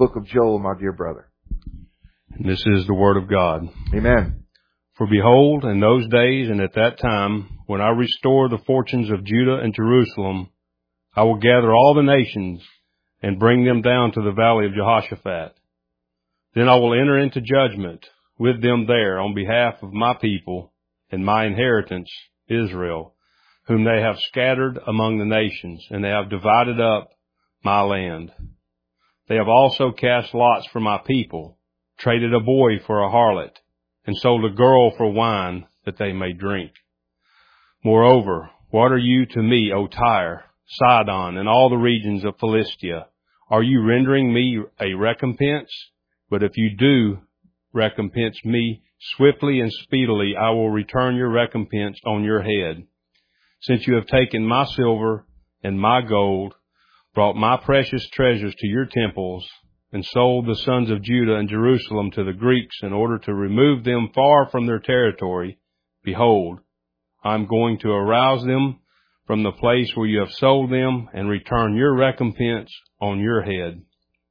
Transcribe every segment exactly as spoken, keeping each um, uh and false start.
book of Joel, my dear brother. And this is the word of God. Amen. For behold, in those days and at that time, when I restore the fortunes of Judah and Jerusalem, I will gather all the nations and bring them down to the valley of Jehoshaphat. Then I will enter into judgment with them there on behalf of my people and my inheritance, Israel, whom they have scattered among the nations, and they have divided up my land. They have also cast lots for my people, traded a boy for a harlot, and sold a girl for wine that they may drink. Moreover, what are you to me, O Tyre, Sidon, and all the regions of Philistia? Are you rendering me a recompense? But if you do recompense me swiftly and speedily, I will return your recompense on your head. Since you have taken my silver and my gold, brought my precious treasures to your temples, and sold the sons of Judah and Jerusalem to the Greeks in order to remove them far from their territory, behold, I am going to arouse them from the place where you have sold them and return your recompense on your head.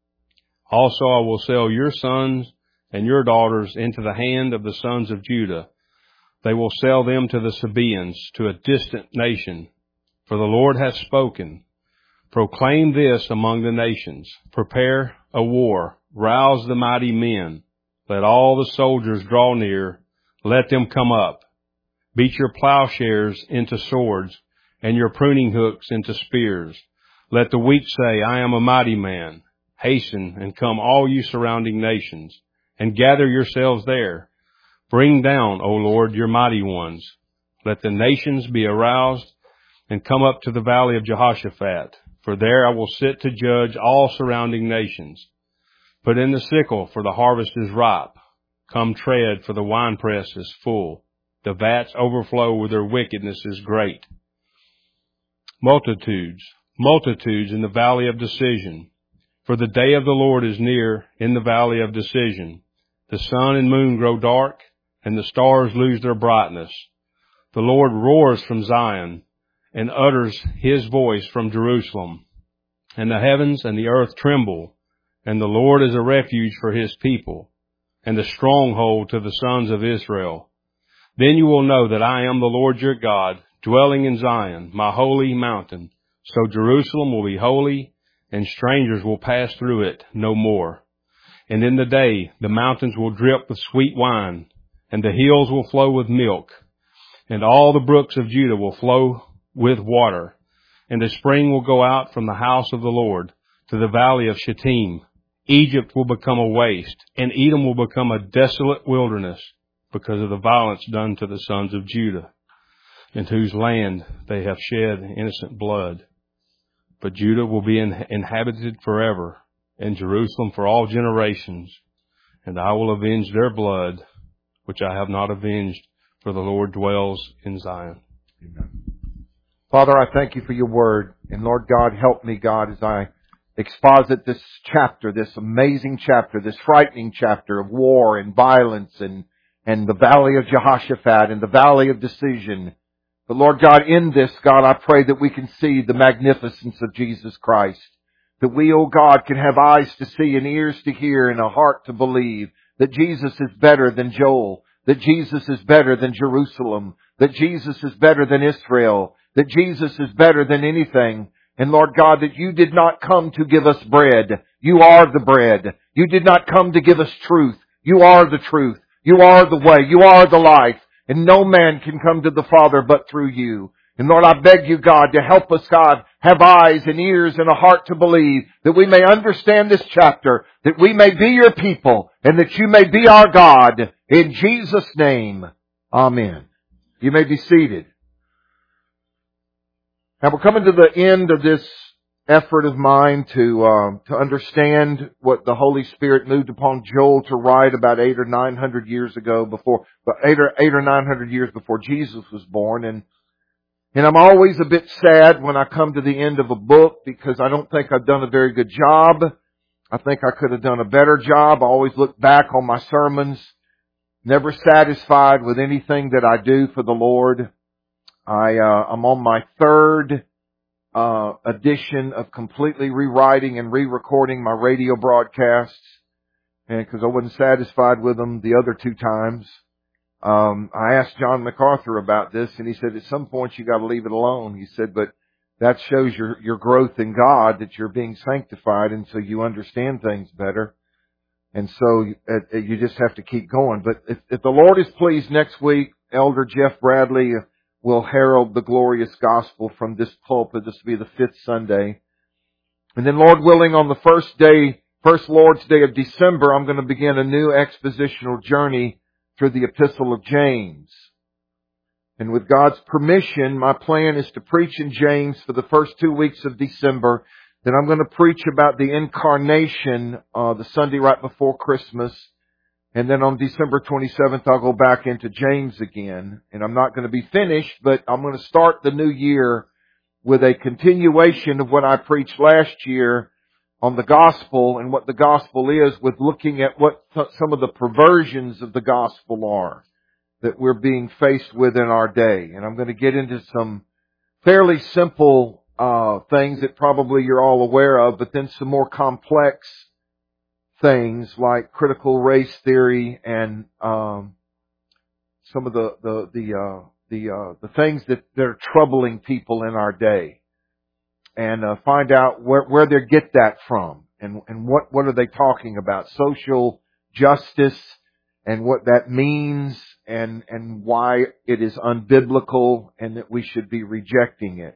Also I will sell your sons and your daughters into the hand of the sons of Judah. They will sell them to the Sabaeans, to a distant nation. For the Lord hath spoken. Proclaim this among the nations. Prepare a war. Rouse the mighty men. Let all the soldiers draw near. Let them come up. Beat your plowshares into swords, and your pruning hooks into spears. Let the weak say, I am a mighty man. Hasten and come, all you surrounding nations, and gather yourselves there. Bring down, O Lord, your mighty ones. Let the nations be aroused, and come up to the valley of Jehoshaphat. For there I will sit to judge all surrounding nations. Put in the sickle, for the harvest is ripe. Come tread, for the winepress is full. The vats overflow, with their wickedness is great. Multitudes, multitudes in the valley of decision. For the day of the Lord is near in the valley of decision. The sun and moon grow dark, and the stars lose their brightness. The Lord roars from Zion, and utters his voice from Jerusalem. And the heavens and the earth tremble, and the Lord is a refuge for his people, and a stronghold to the sons of Israel. Then you will know that I am the Lord your God, dwelling in Zion, my holy mountain. So Jerusalem will be holy, and strangers will pass through it no more. And in the day the mountains will drip with sweet wine, and the hills will flow with milk, and all the brooks of Judah will flow with water. And a spring will go out from the house of the Lord to the valley of Shittim. Egypt will become a waste, and Edom will become a desolate wilderness, because of the violence done to the sons of Judah, in whose land they have shed innocent blood. But Judah will be in, inhabited forever, and Jerusalem for all generations. And I will avenge their blood, which I have not avenged, for the Lord dwells in Zion. Amen. Father, I thank you for your word. And Lord God, help me, God, as I exposit this chapter, this amazing chapter, this frightening chapter of war and violence and, and the valley of Jehoshaphat and the valley of decision. But Lord God, in this, God, I pray that we can see the magnificence of Jesus Christ. That we, oh God, can have eyes to see and ears to hear and a heart to believe that Jesus is better than Joel, that Jesus is better than Jerusalem, that Jesus is better than Israel, that Jesus is better than anything. And Lord God, that you did not come to give us bread. You are the bread. You did not come to give us truth. You are the truth. You are the way. You are the life. And no man can come to the Father but through you. And Lord, I beg you, God, to help us, God, have eyes and ears and a heart to believe, that we may understand this chapter, that we may be your people, and that you may be our God. In Jesus' name, amen. You may be seated. Now we're coming to the end of this effort of mine to uh, to understand what the Holy Spirit moved upon Joel to write about eight or nine hundred years ago, before eight or eight or nine hundred years before Jesus was born, and and I'm always a bit sad when I come to the end of a book, because I don't think I've done a very good job. I think I could have done a better job. I always look back on my sermons, never satisfied with anything that I do for the Lord. I, uh, I'm on my third uh, edition of completely rewriting and re-recording my radio broadcasts, and because I wasn't satisfied with them the other two times. Um, I asked John MacArthur about this, and he said, at some point you got to leave it alone. He said, but that shows your, your growth in God, that you're being sanctified, and so you understand things better. And so uh, you just have to keep going. But if, if the Lord is pleased, next week, Elder Jeff Bradley will herald the glorious gospel from this pulpit. This will be the fifth Sunday. And then, Lord willing, on the first day, first Lord's Day of December, I'm going to begin a new expositional journey through the Epistle of James. And with God's permission, my plan is to preach in James for the first two weeks of December. Then I'm going to preach about the incarnation uh, the Sunday right before Christmas. And then on December twenty-seventh, I'll go back into James again. And I'm not going to be finished, but I'm going to start the new year with a continuation of what I preached last year on the gospel and what the gospel is, with looking at what some of the perversions of the gospel are that we're being faced with in our day. And I'm going to get into some fairly simple uh things that probably you're all aware of, but then some more complex things like critical race theory and um some of the the the uh the uh the things that, that are troubling people in our day. And uh, find out where, where they get that from, and, and what, what are they talking about? Social justice and what that means, and, and why it is unbiblical and that we should be rejecting it.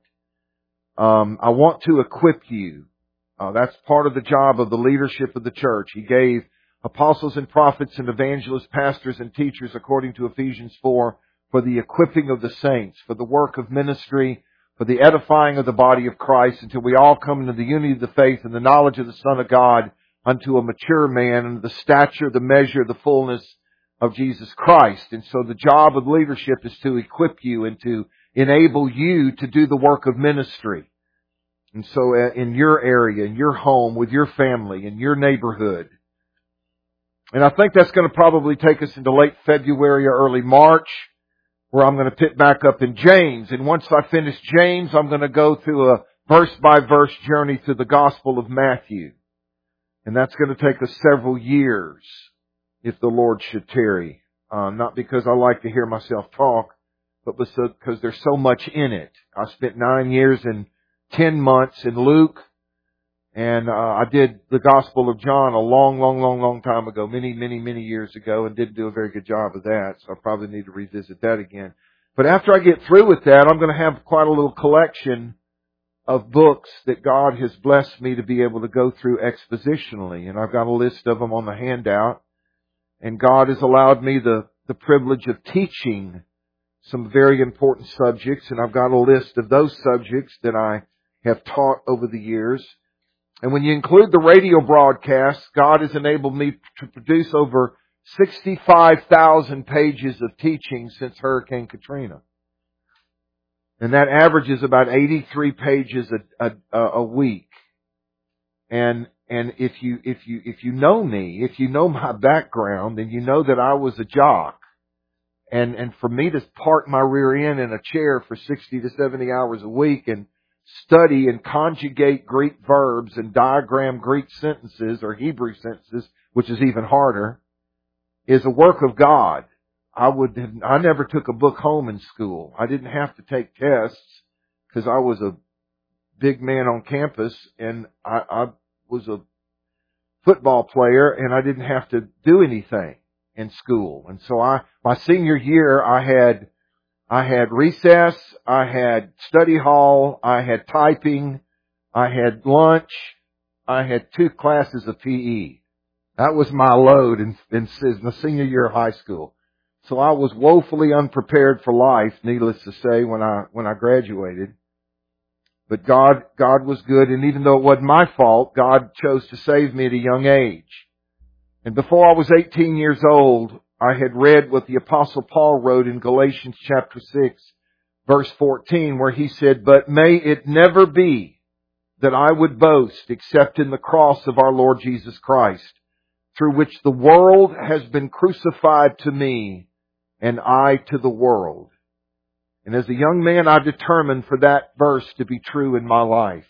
Um, I want to equip you. Uh, that's part of the job of the leadership of the church. He gave apostles and prophets and evangelists, pastors and teachers, according to Ephesians four, for the equipping of the saints, for the work of ministry, for the edifying of the body of Christ, until we all come into the unity of the faith and the knowledge of the Son of God, unto a mature man, and the stature, the measure, the fullness of Jesus Christ. And so the job of leadership is to equip you and to enable you to do the work of ministry. And so in your area, in your home, with your family, in your neighborhood. And I think that's going to probably take us into late February or early March, where I'm going to pick back up in James. And once I finish James, I'm going to go through a verse-by-verse journey through the Gospel of Matthew. And that's going to take us several years, if the Lord should tarry. Uh, not because I like to hear myself talk, but because there's so much in it. I spent nine years and ten months in Luke, and uh, I did the Gospel of John a long, long, long, long time ago, many, many, many years ago, and didn't do a very good job of that, so I probably need to revisit that again. But after I get through with that, I'm going to have quite a little collection of books that God has blessed me to be able to go through expositionally, and I've got a list of them on the handout, and God has allowed me the, the privilege of teaching some very important subjects, and I've got a list of those subjects that I have taught over the years. And when you include the radio broadcasts, God has enabled me to produce over sixty-five thousand pages of teaching since Hurricane Katrina. And that averages about eighty-three pages a, a, a week. And, and if you, if you, if you know me, if you know my background, then you know that I was a jock. And, and for me to park my rear end in a chair for sixty to seventy hours a week and study and conjugate Greek verbs and diagram Greek sentences or Hebrew sentences, which is even harder, is a work of God. I would have, I never took a book home in school. I didn't have to take tests because I was a big man on campus, and I, I was a football player, and I didn't have to do anything in school. And so I, my senior year, I had I had recess, I had study hall, I had typing, I had lunch, I had two classes of P E. That was my load in, in, in the senior year of high school. So I was woefully unprepared for life, needless to say, when I, when I graduated. But God, God was good, and even though it wasn't my fault, God chose to save me at a young age. And before I was eighteen years old, I had read what the Apostle Paul wrote in Galatians chapter six, verse fourteen, where he said, "But may it never be that I would boast except in the cross of our Lord Jesus Christ, through which the world has been crucified to me, and I to the world." And as a young man, I determined for that verse to be true in my life.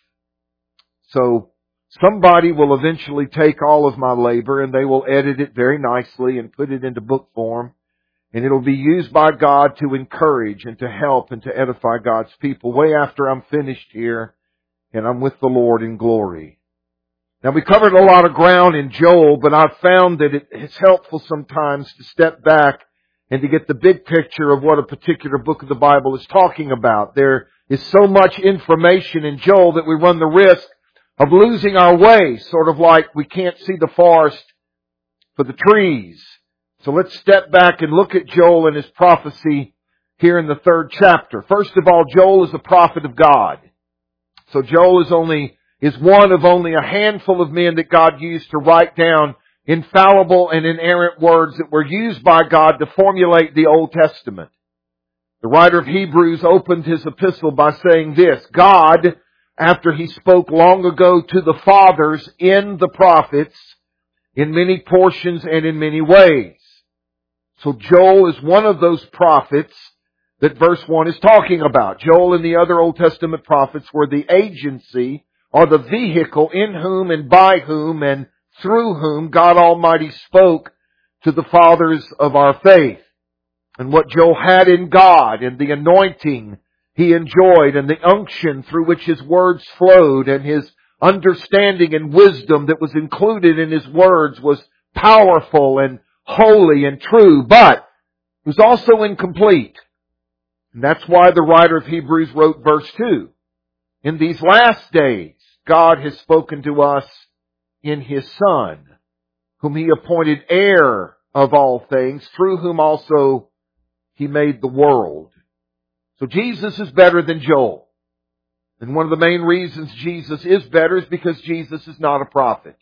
So somebody will eventually take all of my labor and they will edit it very nicely and put it into book form. And it'll be used by God to encourage and to help and to edify God's people way after I'm finished here and I'm with the Lord in glory. Now, we covered a lot of ground in Joel, but I've found that it's helpful sometimes to step back and to get the big picture of what a particular book of the Bible is talking about. There is so much information in Joel that we run the risk of losing our way, sort of like we can't see the forest for the trees. So let's step back and look at Joel and his prophecy here in the third chapter. First of all, Joel is a prophet of God. So Joel is only is one of only a handful of men that God used to write down infallible and inerrant words that were used by God to formulate the Old Testament. The writer of Hebrews opened his epistle by saying this: God, after He spoke long ago to the fathers in the prophets, in many portions and in many ways. So Joel is one of those prophets that verse one is talking about. Joel and the other Old Testament prophets were the agency or the vehicle in whom and by whom and through whom God Almighty spoke to the fathers of our faith. And what Joel had in God and the anointing he enjoyed and the unction through which his words flowed and his understanding and wisdom that was included in his words was powerful and holy and true, but it was also incomplete. And that's why the writer of Hebrews wrote verse two. In these last days, God has spoken to us in His Son, whom He appointed heir of all things, through whom also He made the world. So Jesus is better than Joel. And one of the main reasons Jesus is better is because Jesus is not a prophet.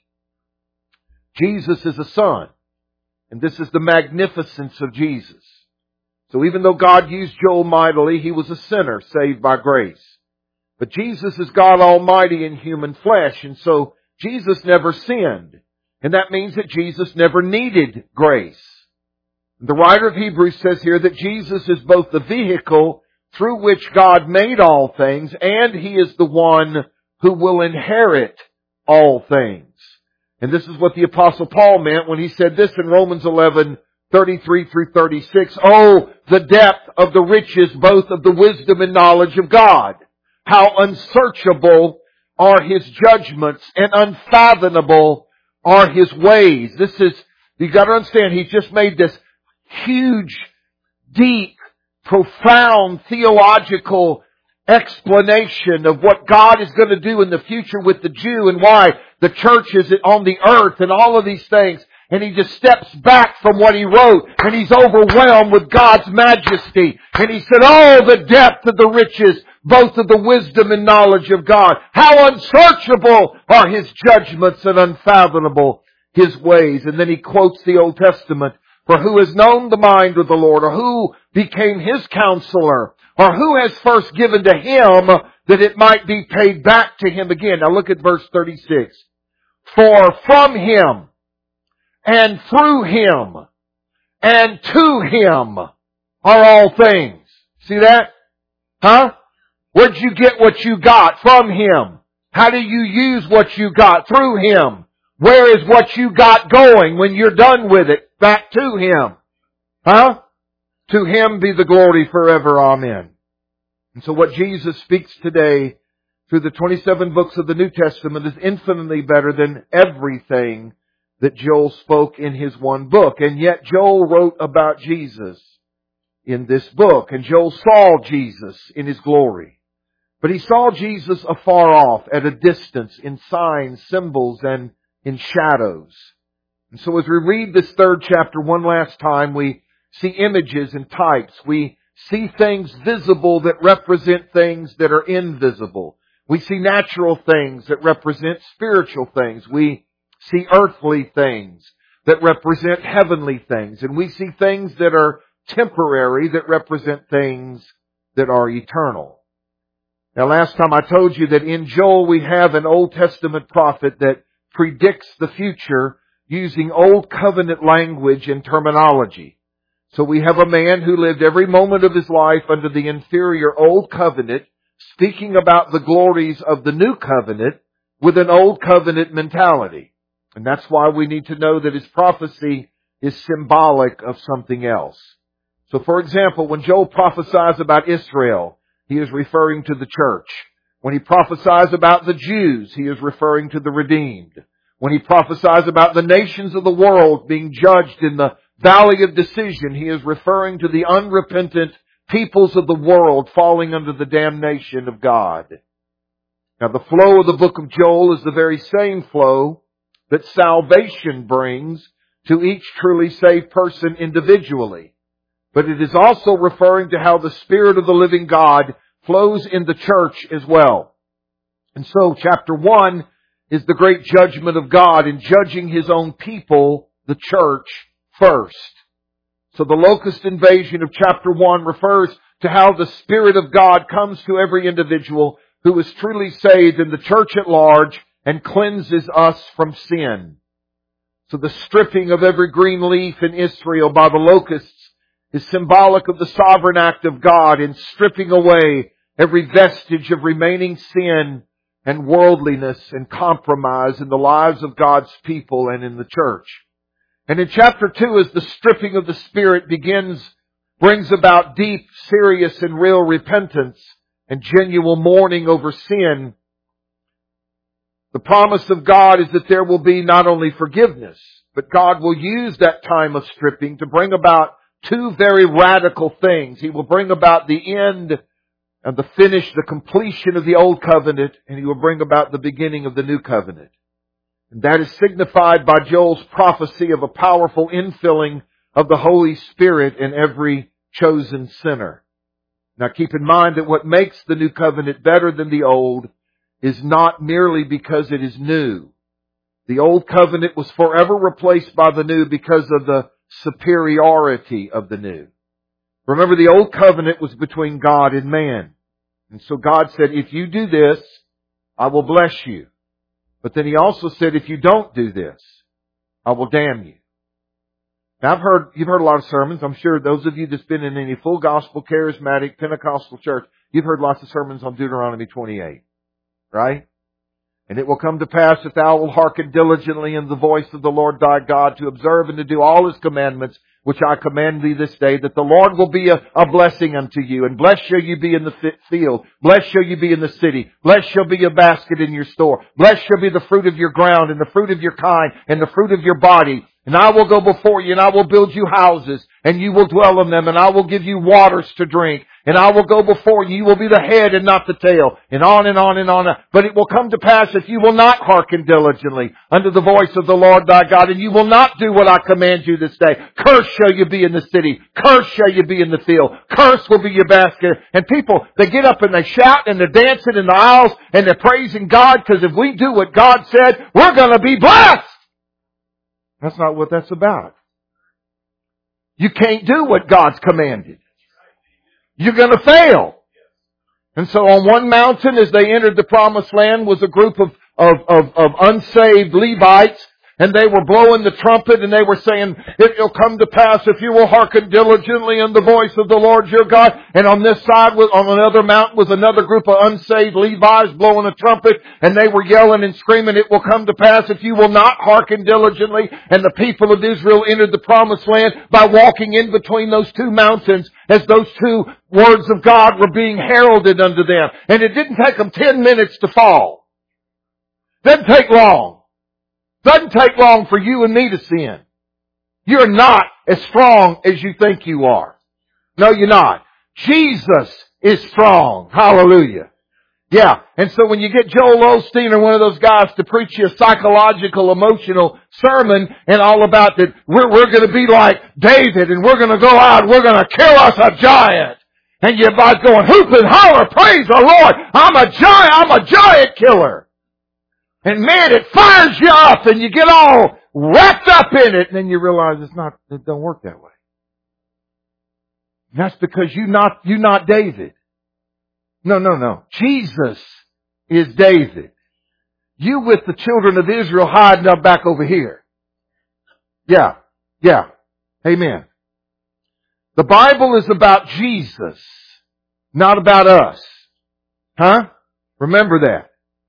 Jesus is a son. And this is the magnificence of Jesus. So even though God used Joel mightily, he was a sinner saved by grace. But Jesus is God Almighty in human flesh, and so Jesus never sinned. And that means that Jesus never needed grace. The writer of Hebrews says here that Jesus is both the vehicle through which God made all things, and He is the one who will inherit all things. And this is what the Apostle Paul meant when he said this in Romans eleven, thirty-three through thirty-six. Oh, the depth of the riches both of the wisdom and knowledge of God. How unsearchable are His judgments and unfathomable are His ways. This is, you got to understand, He's just made this huge, deep, profound theological explanation of what God is going to do in the future with the Jew and why the church is on the earth and all of these things. And he just steps back from what he wrote and he's overwhelmed with God's majesty. And he said, oh, the depth of the riches, both of the wisdom and knowledge of God. How unsearchable are His judgments and unfathomable His ways. And then he quotes the Old Testament. For who has known the mind of the Lord, or who became His counselor, or who has first given to Him that it might be paid back to Him again. Now look at verse thirty-six. For from Him, and through Him, and to Him are all things. See that? Huh? Where'd you get what you got? From Him. How do you use what you got? Through Him. Where is what you got going when you're done with it? Back to Him. Huh? To Him be the glory forever. Amen. And so what Jesus speaks today through the twenty-seven books of the New Testament is infinitely better than everything that Joel spoke in his one book. And yet Joel wrote about Jesus in this book. And Joel saw Jesus in His glory. But he saw Jesus afar off, at a distance, in signs, symbols, and in shadows. And so as we read this third chapter one last time, we see images and types. We see things visible that represent things that are invisible. We see natural things that represent spiritual things. We see earthly things that represent heavenly things. And we see things that are temporary that represent things that are eternal. Now last time I told you that in Joel we have an Old Testament prophet that predicts the future using Old Covenant language and terminology. So we have a man who lived every moment of his life under the inferior Old Covenant, speaking about the glories of the New Covenant with an Old Covenant mentality. And that's why we need to know that his prophecy is symbolic of something else. So for example, when Joel prophesies about Israel, he is referring to the church. When he prophesies about the Jews, he is referring to the redeemed. When he prophesies about the nations of the world being judged in the valley of decision, he is referring to the unrepentant peoples of the world falling under the damnation of God. Now the flow of the book of Joel is the very same flow that salvation brings to each truly saved person individually. But it is also referring to how the Spirit of the living God flows in the church as well. And so chapter one is the great judgment of God in judging His own people, the church, first. So the locust invasion of chapter one refers to how the Spirit of God comes to every individual who is truly saved in the church at large and cleanses us from sin. So the stripping of every green leaf in Israel by the locusts is symbolic of the sovereign act of God in stripping away every vestige of remaining sin and worldliness and compromise in the lives of God's people and in the church. And in chapter two, as the stripping of the Spirit begins, brings about deep, serious, and real repentance and genuine mourning over sin, the promise of God is that there will be not only forgiveness, but God will use that time of stripping to bring about two very radical things. He will bring about the end and the finish, the completion of the Old Covenant, and He will bring about the beginning of the New Covenant. And that is signified by Joel's prophecy of a powerful infilling of the Holy Spirit in every chosen sinner. Now keep in mind that what makes the New Covenant better than the Old is not merely because it is new. The Old Covenant was forever replaced by the New because of the superiority of the New. Remember, the Old Covenant was between God and man. And so God said, if you do this, I will bless you. But then He also said, if you don't do this, I will damn you. Now I've heard, you've heard a lot of sermons. I'm sure those of you that's been in any full gospel, charismatic, Pentecostal church, you've heard lots of sermons on Deuteronomy twenty-eight. Right? And it will come to pass if thou wilt hearken diligently in the voice of the Lord thy God to observe and to do all His commandments, which I command thee this day, that the Lord will be a, a blessing unto you. And blessed shall you be in the field. Blessed shall you be in the city. Blessed shall be your basket in your store. Blessed shall be the fruit of your ground and the fruit of your kind and the fruit of your body. And I will go before you and I will build you houses and you will dwell in them and I will give you waters to drink. And I will go before you. You will be the head and not the tail. And on and on and on. But it will come to pass if you will not hearken diligently unto the voice of the Lord thy God, and you will not do what I command you this day. Cursed shall you be in the city. Cursed shall you be in the field. Cursed will be your basket. And people, they get up and they shout and they're dancing in the aisles and they're praising God because if we do what God said, we're going to be blessed. That's not what that's about. You can't do what God's commanded. You're going to fail. And so on one mountain, as they entered the promised land, was a group of, of, of, of unsaved Levites. And they were blowing the trumpet and they were saying, it will come to pass if you will hearken diligently in the voice of the Lord your God. And on this side, was, on another mountain, was another group of unsaved Levites blowing a trumpet. And they were yelling and screaming, it will come to pass if you will not hearken diligently. And the people of Israel entered the promised land by walking in between those two mountains as those two words of God were being heralded unto them. And it didn't take them ten minutes to fall. Didn't take long. Doesn't take long for you and me to sin. You're not as strong as you think you are. No, you're not. Jesus is strong. Hallelujah. Yeah. And so when you get Joel Osteen or one of those guys to preach you a psychological, emotional sermon and all about that we're, we're going to be like David and we're going to go out and we're going to kill us a giant. And you're about going hoop and holler, praise the Lord. I'm a giant, I'm a giant killer. And man, it fires you up and you get all wrapped up in it and then you realize it's not, it don't work that way. And that's because you not, you not David. No, no, no. Jesus is David. You with the children of Israel hiding up back over here. Yeah, yeah. Amen. The Bible is about Jesus, not about us. Huh? Remember that.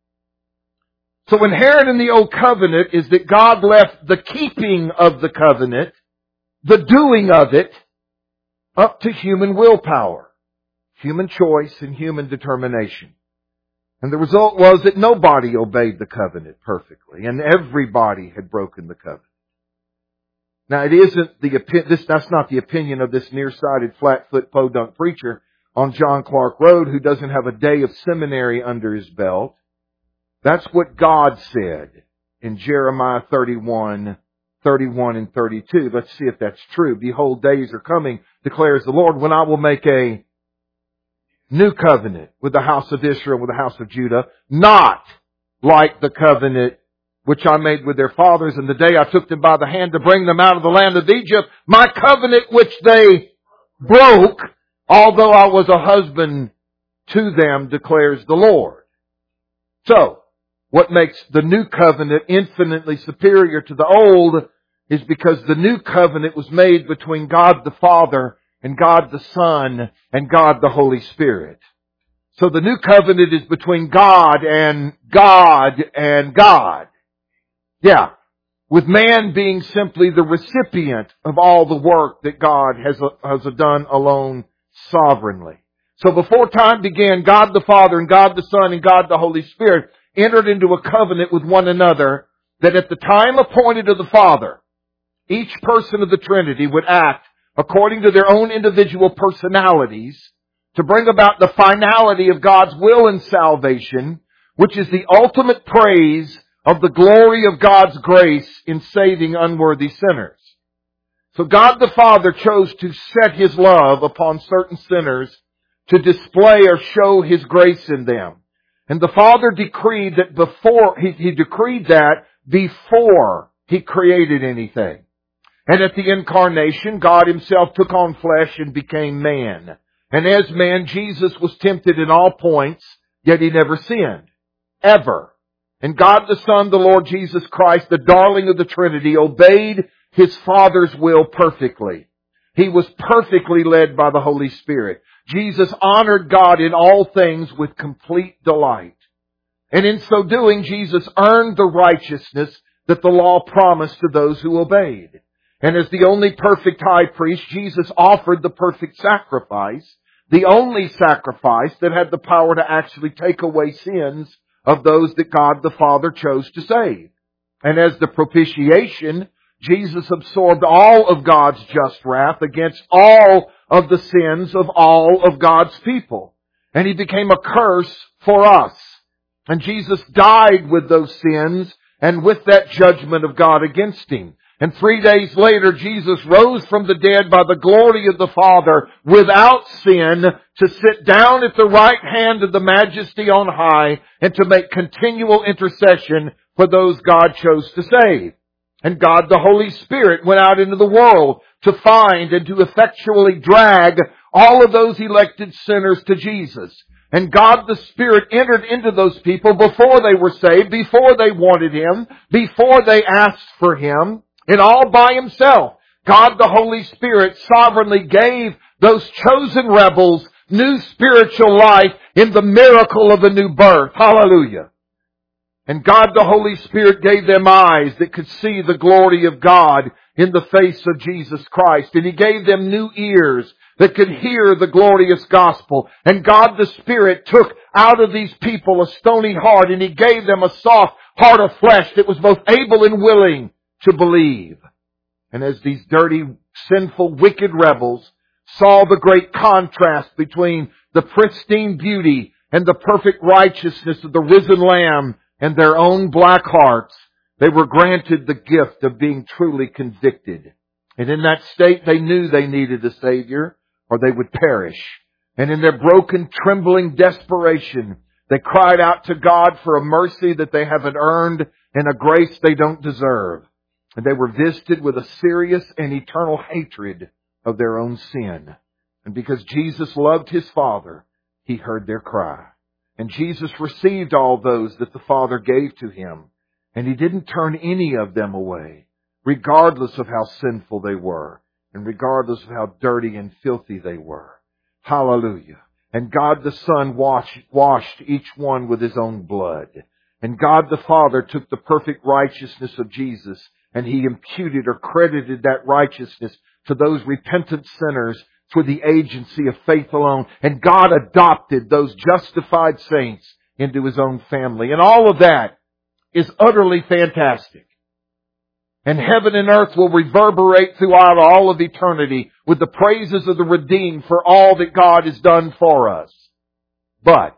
So inherent in the Old Covenant is that God left the keeping of the covenant, the doing of it, up to human willpower, human choice, and human determination. And the result was that nobody obeyed the covenant perfectly, and everybody had broken the covenant. Now, it isn't the this that's not the opinion of this nearsighted, flat-foot, podunk preacher on John Clark Road who doesn't have a day of seminary under his belt. That's what God said in Jeremiah thirty-one, thirty-one and thirty-two. Let's see if that's true. Behold, days are coming, declares the Lord, when I will make a new covenant with the house of Israel, with the house of Judah, not like the covenant which I made with their fathers in the day I took them by the hand to bring them out of the land of Egypt, my covenant which they broke, although I was a husband to them, declares the Lord. So, what makes the new covenant infinitely superior to the old is because the new covenant was made between God the Father and God the Son and God the Holy Spirit. So the new covenant is between God and God and God. Yeah. With man being simply the recipient of all the work that God has, has done alone sovereignly. So before time began, God the Father and God the Son and God the Holy Spirit entered into a covenant with one another that at the time appointed of the Father, each person of the Trinity would act according to their own individual personalities to bring about the finality of God's will and salvation, which is the ultimate praise of the glory of God's grace in saving unworthy sinners. So God the Father chose to set His love upon certain sinners to display or show His grace in them. And the Father decreed that before, He, he decreed that before He created anything. And at the incarnation, God Himself took on flesh and became man. And as man, Jesus was tempted in all points, yet He never sinned. Ever. And God the Son, the Lord Jesus Christ, the darling of the Trinity, obeyed His Father's will perfectly. He was perfectly led by the Holy Spirit. Jesus honored God in all things with complete delight. And in so doing, Jesus earned the righteousness that the law promised to those who obeyed. And as the only perfect high priest, Jesus offered the perfect sacrifice, the only sacrifice that had the power to actually take away sins of those that God the Father chose to save. And as the propitiation, Jesus absorbed all of God's just wrath against all of the sins of all of God's people. And He became a curse for us. And Jesus died with those sins and with that judgment of God against Him. And three days later, Jesus rose from the dead by the glory of the Father without sin to sit down at the right hand of the Majesty on high and to make continual intercession for those God chose to save. And God the Holy Spirit went out into the world to find and to effectually drag all of those elected sinners to Jesus. And God the Spirit entered into those people before they were saved, before they wanted Him, before they asked for Him. And all by Himself, God the Holy Spirit sovereignly gave those chosen rebels new spiritual life in the miracle of the new birth. Hallelujah. And God the Holy Spirit gave them eyes that could see the glory of God in the face of Jesus Christ. And He gave them new ears that could hear the glorious gospel. And God the Spirit took out of these people a stony heart and He gave them a soft heart of flesh that was both able and willing to believe. And as these dirty, sinful, wicked rebels saw the great contrast between the pristine beauty and the perfect righteousness of the risen Lamb and their own black hearts, they were granted the gift of being truly convicted. And in that state, they knew they needed a Savior or they would perish. And in their broken, trembling desperation, they cried out to God for a mercy that they haven't earned and a grace they don't deserve. And they were visited with a serious and eternal hatred of their own sin. And because Jesus loved His Father, He heard their cry. And Jesus received all those that the Father gave to Him. And He didn't turn any of them away, regardless of how sinful they were. and regardless of how dirty and filthy they were. Hallelujah. And God the Son washed, washed each one with His own blood. And God the Father took the perfect righteousness of Jesus and He imputed or credited that righteousness to those repentant sinners through the agency of faith alone. And God adopted those justified saints into His own family. And all of that is utterly fantastic. And heaven and earth will reverberate throughout all of eternity with the praises of the redeemed for all that God has done for us. But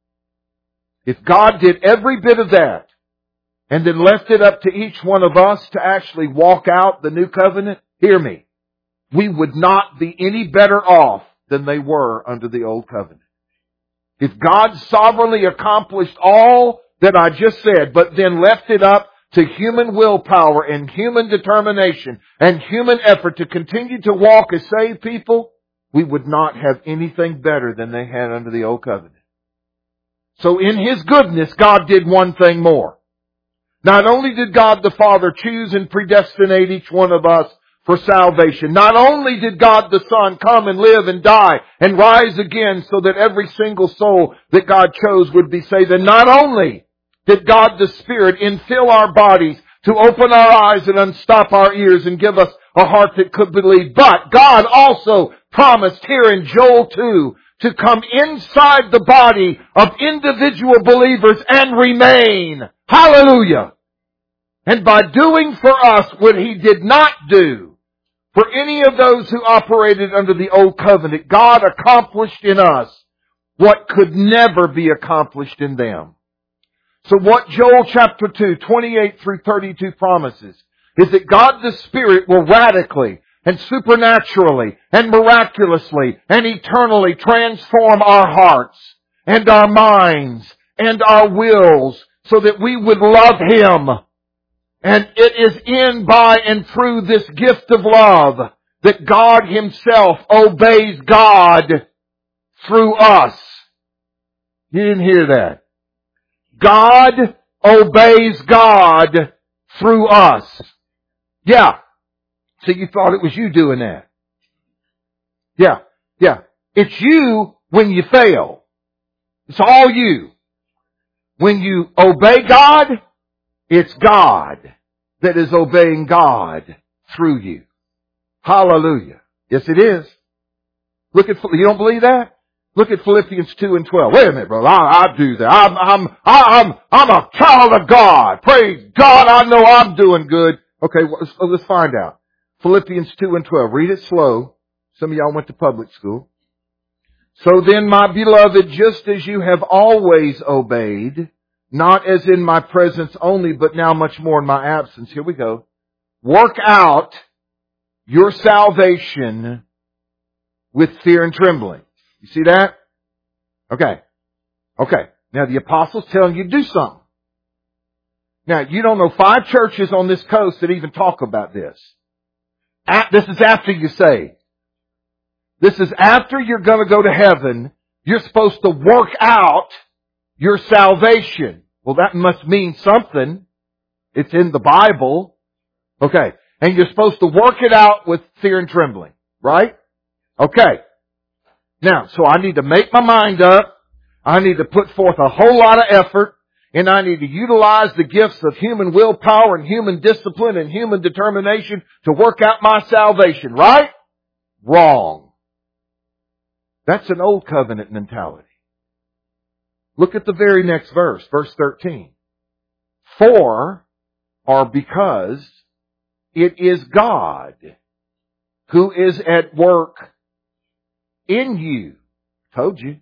if God did every bit of that and then left it up to each one of us to actually walk out the new covenant, hear me, we would not be any better off than they were under the old covenant. If God sovereignly accomplished all that I just said, but then left it up to human willpower and human determination and human effort to continue to walk as saved people, we would not have anything better than they had under the old covenant. So in His goodness, God did one thing more. Not only did God the Father choose and predestinate each one of us for salvation, not only did God the Son come and live and die and rise again so that every single soul that God chose would be saved, and not only did God the Spirit infill our bodies to open our eyes and unstop our ears and give us a heart that could believe, but God also promised here in Joel two to come inside the body of individual believers and remain. Hallelujah! And by doing for us what He did not do for any of those who operated under the old covenant, God accomplished in us what could never be accomplished in them. So what Joel chapter two, twenty-eight through thirty-two promises is that God the Spirit will radically and supernaturally and miraculously and eternally transform our hearts and our minds and our wills so that we would love Him. And it is in, by, and through this gift of love that God Himself obeys God through us. You didn't hear that. God obeys God through us. Yeah. So you thought it was you doing that. Yeah. Yeah. It's you when you fail. It's all you. When you obey God, it's God that is obeying God through you. Hallelujah. Yes, it is. Look at, you don't believe that? Look at Philippians two and twelve. Wait a minute, brother. I, I do that. I'm, I'm, I'm, I'm a child of God. Praise God. I know I'm doing good. Okay, let's, let's find out. Philippians two and twelve. Read it slow. Some of y'all went to public school. So then, my beloved, just as you have always obeyed, not as in my presence only, but now much more in my absence. Here we go. Work out your salvation with fear and trembling. You see that? Okay. Okay. Now the apostle's telling you to do something. Now you don't know five churches on this coast that even talk about this. At, this is after you say. This is after you're going to go to heaven. You're supposed to work out your salvation. Well, that must mean something. It's in the Bible. Okay. And you're supposed to work it out with fear and trembling. Right? Okay. Now, so I need to make my mind up. I need to put forth a whole lot of effort. And I need to utilize the gifts of human willpower and human discipline and human determination to work out my salvation. Right? Wrong. That's an old covenant mentality. Look at the very next verse, verse thirteen. For, or because, it is God who is at work in you, told you,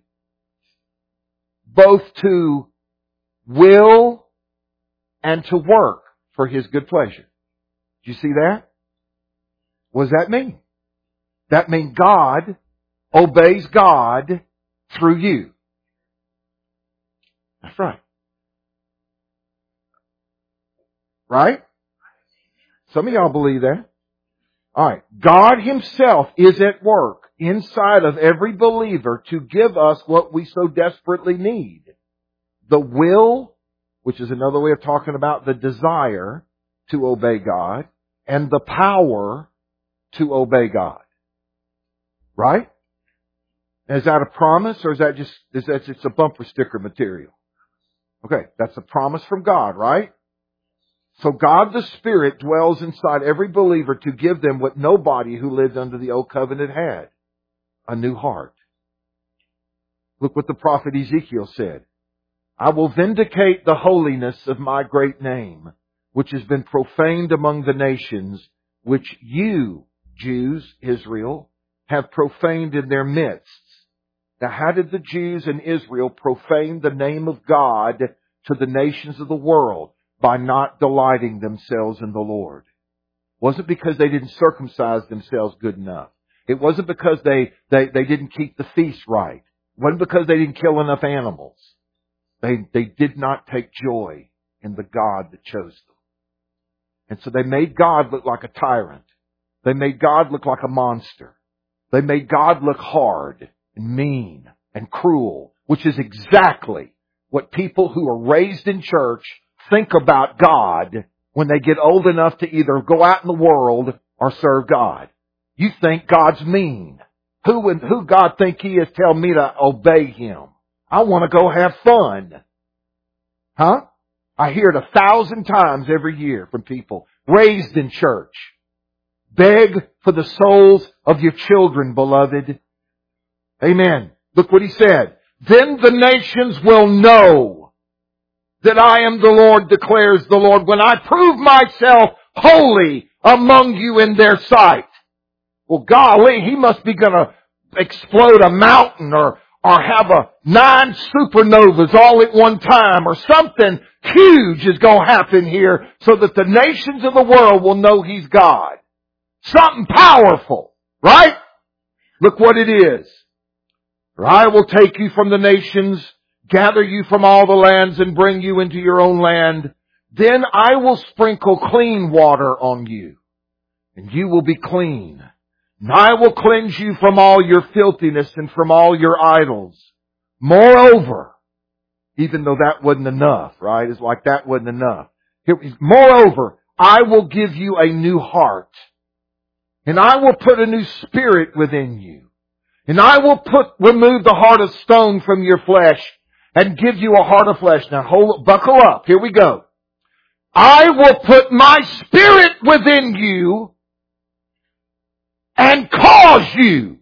both to will and to work for His good pleasure. Do you see that? What does that mean? That means God obeys God through you. That's right. Right? Some of y'all believe that. Alright. God Himself is at work inside of every believer to give us what we so desperately need. The will, which is another way of talking about the desire to obey God, and the power to obey God. Right? Is that a promise, or is that just, is that just a bumper sticker material? Okay, that's a promise from God, right? So God the Spirit dwells inside every believer to give them what nobody who lived under the old covenant had. A new heart. Look what the prophet Ezekiel said. I will vindicate the holiness of my great name, which has been profaned among the nations, which you, Jews, Israel, have profaned in their midst. Now, how did the Jews in Israel profane the name of God to the nations of the world? By not delighting themselves in the Lord. It wasn't because they didn't circumcise themselves good enough. It wasn't because they, they, they didn't keep the feast right. It wasn't because they didn't kill enough animals. They, they did not take joy in the God that chose them. And so they made God look like a tyrant. They made God look like a monster. They made God look hard and mean and cruel, which is exactly what people who are raised in church think about God when they get old enough to either go out in the world or serve God. You think God's mean. Who would, who God think He is tell me to obey Him? I want to go have fun. Huh? I hear it a thousand times every year from people raised in church. Beg for the souls of your children, beloved. Amen. Look what He said. Then the nations will know that I am the Lord, declares the Lord, when I prove myself holy among you in their sight. Well, golly, He must be going to explode a mountain or, or have a nine supernovas all at one time, or something huge is going to happen here so that the nations of the world will know He's God. Something powerful, right? Look what it is. For I will take you from the nations, gather you from all the lands, and bring you into your own land. Then I will sprinkle clean water on you, and you will be clean. And I will cleanse you from all your filthiness and from all your idols. Moreover, even though that wasn't enough, right? It's like that wasn't enough. Moreover, I will give you a new heart, and I will put a new spirit within you. And I will put, remove the heart of stone from your flesh and give you a heart of flesh. Now hold, buckle up. Here we go. I will put my spirit within you and cause you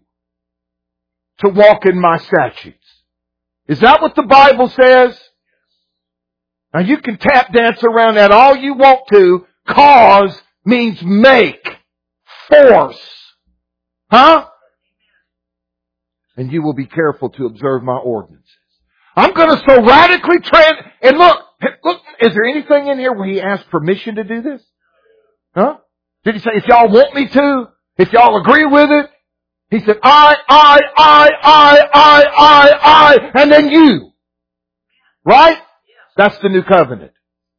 to walk in my statutes. Is that what the Bible says? Now you can tap dance around that all you want to. Cause means make, force. Huh? And you will be careful to observe my ordinances. I'm going to so radically trans... And look, look, is there anything in here where He asked permission to do this? Huh? Did He say, if y'all want me to? If y'all agree with it? He said, I, I, I, I, I, I, I, and then you. Right? That's the new covenant.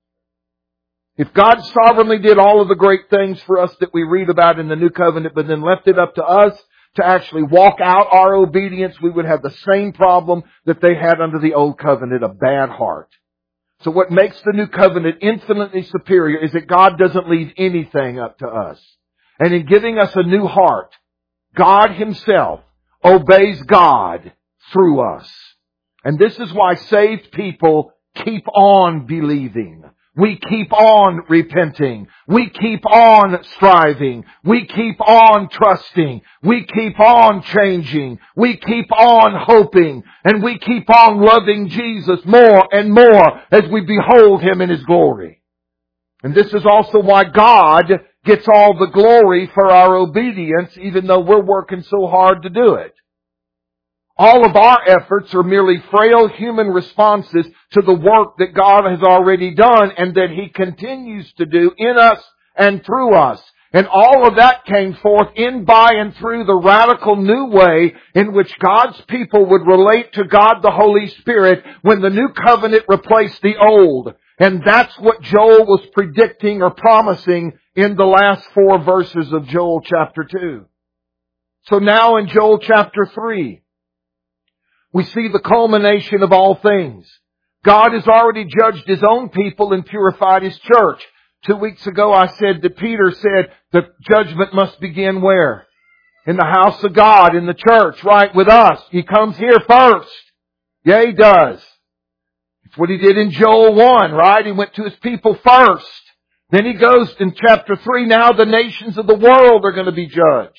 If God sovereignly did all of the great things for us that we read about in the new covenant, but then left it up to us to actually walk out our obedience, we would have the same problem that they had under the old covenant, a bad heart. So what makes the new covenant infinitely superior is that God doesn't leave anything up to us. And in giving us a new heart, God Himself obeys God through us. And this is why saved people keep on believing. We keep on repenting. We keep on striving. We keep on trusting. We keep on changing. We keep on hoping. And we keep on loving Jesus more and more as we behold Him in His glory. And this is also why God gets all the glory for our obedience, even though we're working so hard to do it. All of our efforts are merely frail human responses to the work that God has already done and that He continues to do in us and through us. And all of that came forth in, by, and through the radical new way in which God's people would relate to God the Holy Spirit when the new covenant replaced the old. And that's what Joel was predicting or promising in the last four verses of Joel chapter two. So now in Joel chapter three, we see the culmination of all things. God has already judged His own people and purified His church. Two weeks ago I said that Peter said the judgment must begin where? In the house of God, in the church, right, with us. He comes here first. Yeah, He does. It's what He did in Joel one, right? He went to His people first. Then He goes in chapter three, now the nations of the world are going to be judged.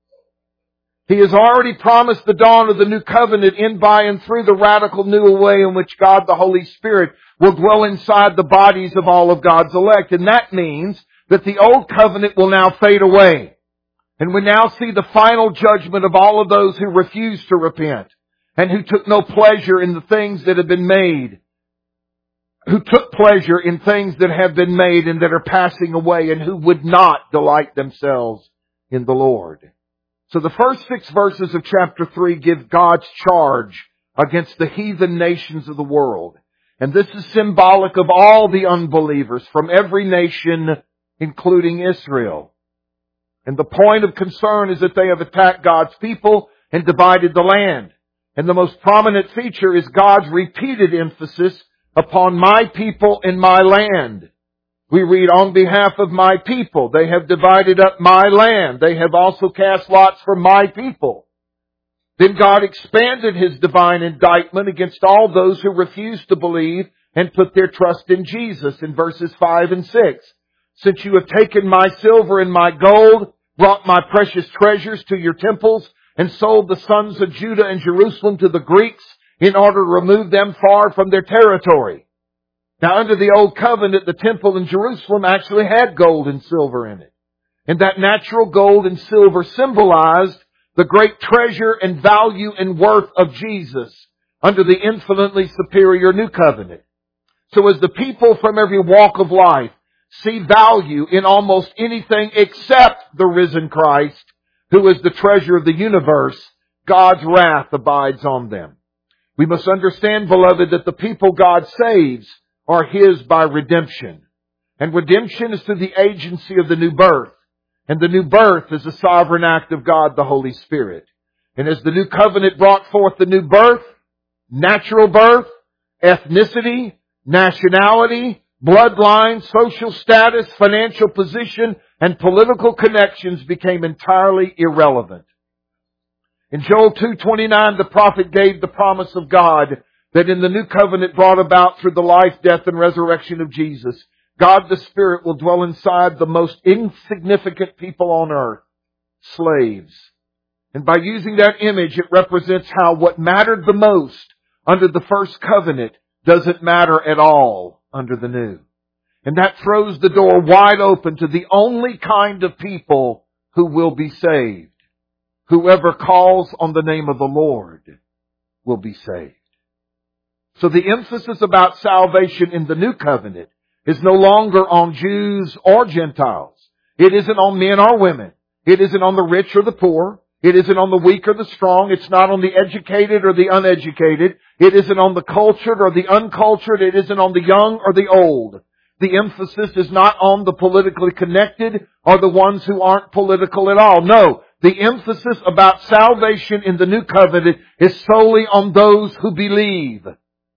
He has already promised the dawn of the new covenant in, by, and through the radical new way in which God the Holy Spirit will dwell inside the bodies of all of God's elect. And that means that the old covenant will now fade away. And we now see the final judgment of all of those who refused to repent and who took no pleasure in the things that have been made, who took pleasure in things that have been made and that are passing away, and who would not delight themselves in the Lord. So the first six verses of chapter three give God's charge against the heathen nations of the world. And this is symbolic of all the unbelievers from every nation, including Israel. And the point of concern is that they have attacked God's people and divided the land. And the most prominent feature is God's repeated emphasis upon my people and my land. We read, on behalf of my people, they have divided up my land. They have also cast lots for my people. Then God expanded His divine indictment against all those who refused to believe and put their trust in Jesus in verses five and six. Since you have taken my silver and my gold, brought my precious treasures to your temples, and sold the sons of Judah and Jerusalem to the Greeks in order to remove them far from their territory. Now, under the Old Covenant, the temple in Jerusalem actually had gold and silver in it. And that natural gold and silver symbolized the great treasure and value and worth of Jesus under the infinitely superior New Covenant. So as the people from every walk of life see value in almost anything except the risen Christ, who is the treasure of the universe, God's wrath abides on them. We must understand, beloved, that the people God saves are His by redemption. And redemption is through the agency of the new birth. And the new birth is a sovereign act of God, the Holy Spirit. And as the new covenant brought forth the new birth, natural birth, ethnicity, nationality, bloodline, social status, financial position, and political connections became entirely irrelevant. In Joel two twenty-nine, the prophet gave the promise of God that in the new covenant brought about through the life, death, and resurrection of Jesus, God the Spirit will dwell inside the most insignificant people on earth, slaves. And by using that image, it represents how what mattered the most under the first covenant doesn't matter at all under the new. And that throws the door wide open to the only kind of people who will be saved. Whoever calls on the name of the Lord will be saved. So the emphasis about salvation in the new covenant is no longer on Jews or Gentiles. It isn't on men or women. It isn't on the rich or the poor. It isn't on the weak or the strong. It's not on the educated or the uneducated. It isn't on the cultured or the uncultured. It isn't on the young or the old. The emphasis is not on the politically connected or the ones who aren't political at all. No, the emphasis about salvation in the new covenant is solely on those who believe.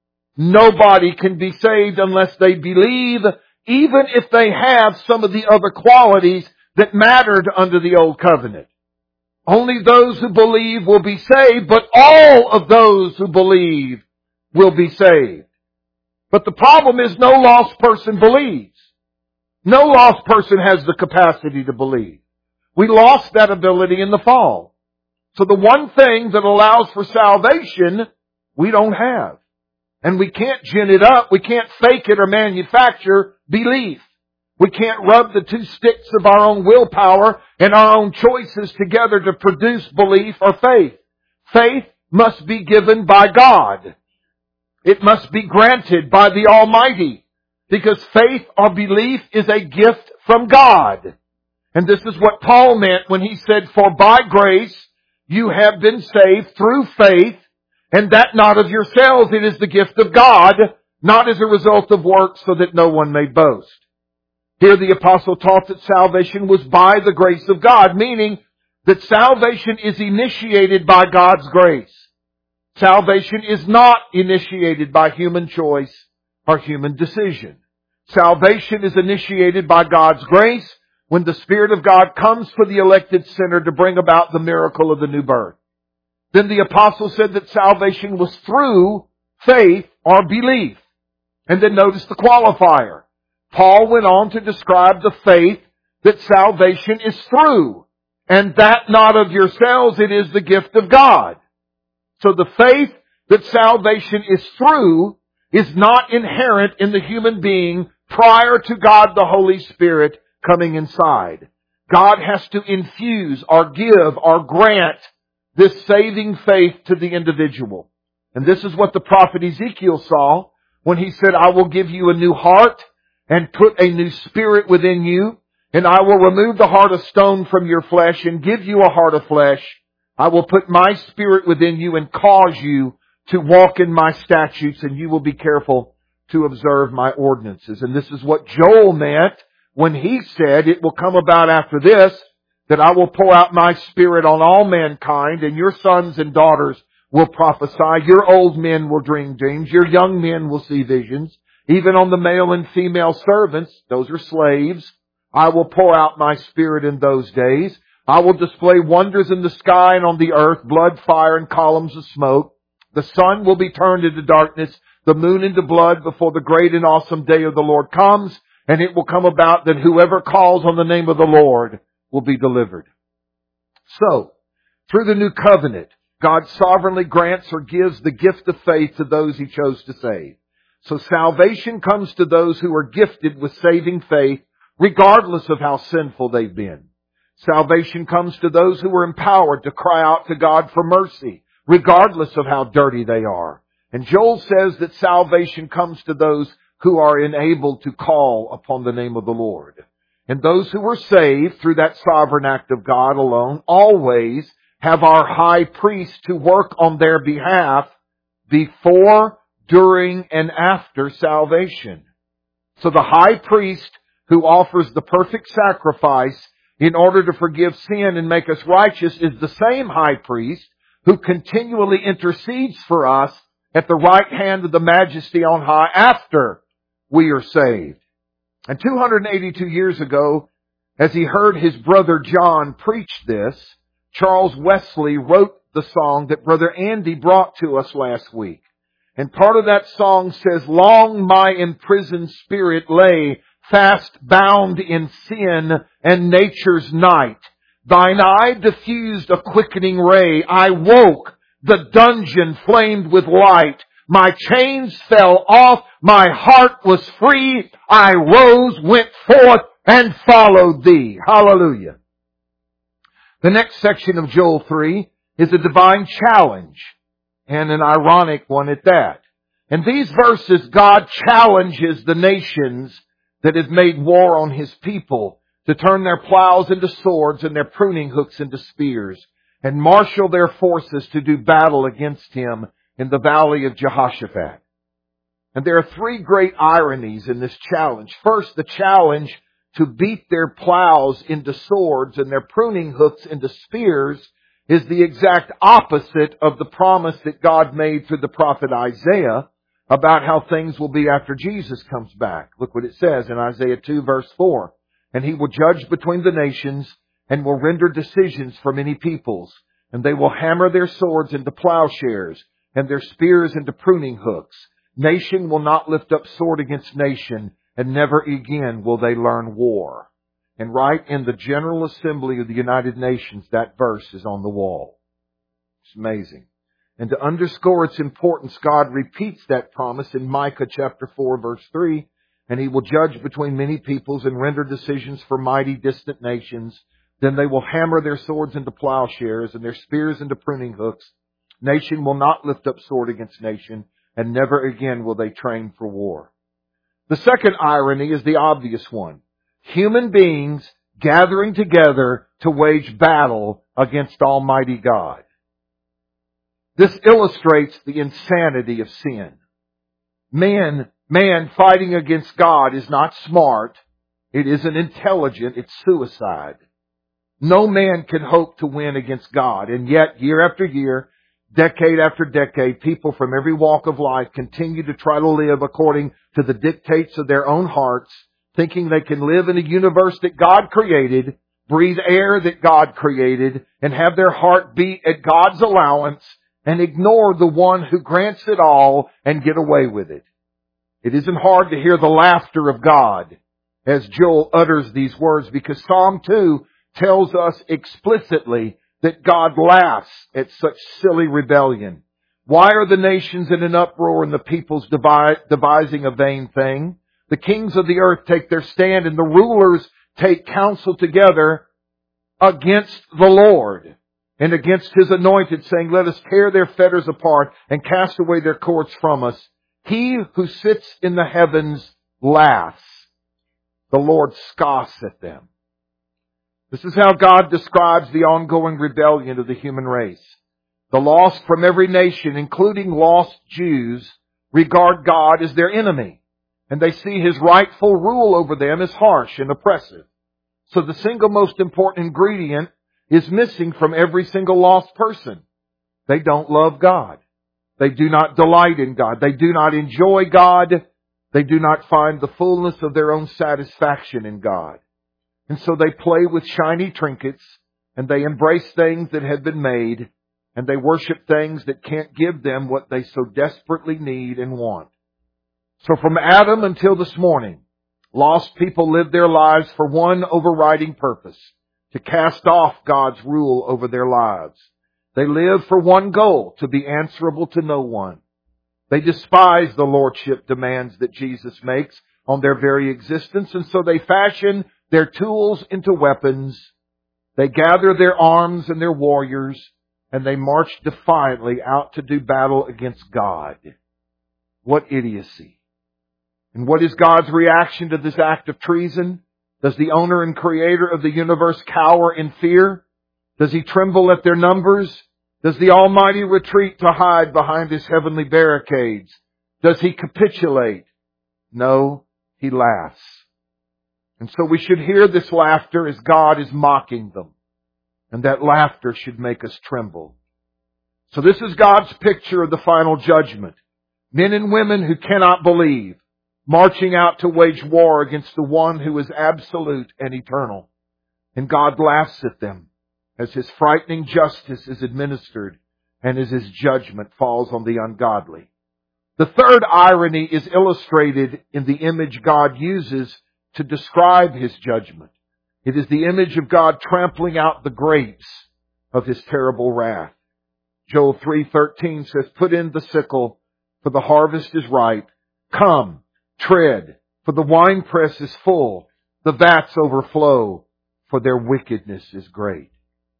Nobody can be saved unless they believe, even if they have some of the other qualities that mattered under the old covenant. Only those who believe will be saved, but all of those who believe will be saved. But the problem is no lost person believes. No lost person has the capacity to believe. We lost that ability in the fall. So the one thing that allows for salvation, we don't have. And we can't gin it up. We can't fake it or manufacture belief. We can't rub the two sticks of our own willpower and our own choices together to produce belief or faith. Faith must be given by God. It must be granted by the Almighty. Because faith or belief is a gift from God. And this is what Paul meant when he said, for by grace you have been saved through faith, and that not of yourselves, it is the gift of God, not as a result of works, so that no one may boast. Here the apostle taught that salvation was by the grace of God, meaning that salvation is initiated by God's grace. Salvation is not initiated by human choice or human decision. Salvation is initiated by God's grace when the Spirit of God comes for the elected sinner to bring about the miracle of the new birth. Then the apostle said that salvation was through faith or belief. And then notice the qualifier. Paul went on to describe the faith that salvation is through, and that not of yourselves, it is the gift of God. So the faith that salvation is through is not inherent in the human being prior to God the Holy Spirit coming inside. God has to infuse or give or grant this saving faith to the individual. And this is what the prophet Ezekiel saw when he said, I will give you a new heart and put a new spirit within you, and I will remove the heart of stone from your flesh and give you a heart of flesh. I will put my spirit within you and cause you to walk in my statutes, and you will be careful to observe my ordinances. And this is what Joel meant when he said, it will come about after this, that I will pour out my spirit on all mankind, and your sons and daughters will prophesy. Your old men will dream dreams. Your young men will see visions. Even on the male and female servants, those are slaves, I will pour out my spirit in those days. I will display wonders in the sky and on the earth, blood, fire, and columns of smoke. The sun will be turned into darkness, the moon into blood before the great and awesome day of the Lord comes. And it will come about that whoever calls on the name of the Lord will be delivered. So, through the new covenant, God sovereignly grants or gives the gift of faith to those He chose to save. So salvation comes to those who are gifted with saving faith, regardless of how sinful they've been. Salvation comes to those who are empowered to cry out to God for mercy, regardless of how dirty they are. And Joel says that salvation comes to those who are enabled to call upon the name of the Lord. And those who were saved through that sovereign act of God alone always have our high priest to work on their behalf before, during, and after salvation. So the high priest who offers the perfect sacrifice in order to forgive sin and make us righteous is the same high priest who continually intercedes for us at the right hand of the Majesty on high after we are saved. And two hundred eighty-two years ago, as he heard his brother John preach this, Charles Wesley wrote the song that Brother Andy brought to us last week. And part of that song says, long my imprisoned spirit lay, fast bound in sin and nature's night. Thine eye diffused a quickening ray. I woke, the dungeon flamed with light. My chains fell off, my heart was free. I rose, went forth, and followed thee. Hallelujah. The next section of Joel three is a divine challenge, and an ironic one at that. In these verses, God challenges the nations that have made war on His people to turn their plows into swords and their pruning hooks into spears, and marshal their forces to do battle against Him in the valley of Jehoshaphat. And there are three great ironies in this challenge. First, the challenge to beat their plows into swords and their pruning hooks into spears is the exact opposite of the promise that God made through the prophet Isaiah about how things will be after Jesus comes back. Look what it says in Isaiah two verse four. And He will judge between the nations and will render decisions for many peoples. And they will hammer their swords into plowshares and their spears into pruning hooks. Nation will not lift up sword against nation, and never again will they learn war. And right in the General Assembly of the United Nations, that verse is on the wall. It's amazing. And to underscore its importance, God repeats that promise in Micah chapter four verse three. And He will judge between many peoples and render decisions for mighty distant nations. Then they will hammer their swords into plowshares and their spears into pruning hooks. Nation will not lift up sword against nation, and never again will they train for war. The second irony is the obvious one. Human beings gathering together to wage battle against Almighty God. This illustrates the insanity of sin. Man, man fighting against God is not smart. It isn't intelligent. It's suicide. No man can hope to win against God. And yet, year after year, Decade after decade, people from every walk of life continue to try to live according to the dictates of their own hearts, thinking they can live in a universe that God created, breathe air that God created, and have their heart beat at God's allowance, and ignore the one who grants it all and get away with it. It isn't hard to hear the laughter of God as Joel utters these words, because Psalm two tells us explicitly that God laughs at such silly rebellion. Why are the nations in an uproar and the peoples devising a vain thing? The kings of the earth take their stand and the rulers take counsel together against the Lord and against His anointed, saying, let us tear their fetters apart and cast away their cords from us. He who sits in the heavens laughs. The Lord scoffs at them. This is how God describes the ongoing rebellion of the human race. The lost from every nation, including lost Jews, regard God as their enemy, and they see His rightful rule over them as harsh and oppressive. So the single most important ingredient is missing from every single lost person. They don't love God. They do not delight in God. They do not enjoy God. They do not find the fullness of their own satisfaction in God. And so they play with shiny trinkets, and they embrace things that have been made, and they worship things that can't give them what they so desperately need and want. So from Adam until this morning, lost people live their lives for one overriding purpose: to cast off God's rule over their lives. They live for one goal: to be answerable to no one. They despise the lordship demands that Jesus makes on their very existence, and so they fashion their tools into weapons. They gather their arms and their warriors, and they march defiantly out to do battle against God. What idiocy. And what is God's reaction to this act of treason? Does the owner and creator of the universe cower in fear? Does He tremble at their numbers? Does the Almighty retreat to hide behind His heavenly barricades? Does He capitulate? No, He laughs. And so we should hear this laughter as God is mocking them. And that laughter should make us tremble. So this is God's picture of the final judgment. Men and women who cannot believe, marching out to wage war against the one who is absolute and eternal. And God laughs at them as His frightening justice is administered and as His judgment falls on the ungodly. The third irony is illustrated in the image God uses to describe His judgment. It is the image of God trampling out the grapes of His terrible wrath. Joel three thirteen says, put in the sickle, for the harvest is ripe. Come, tread, for the winepress is full. The vats overflow, for their wickedness is great.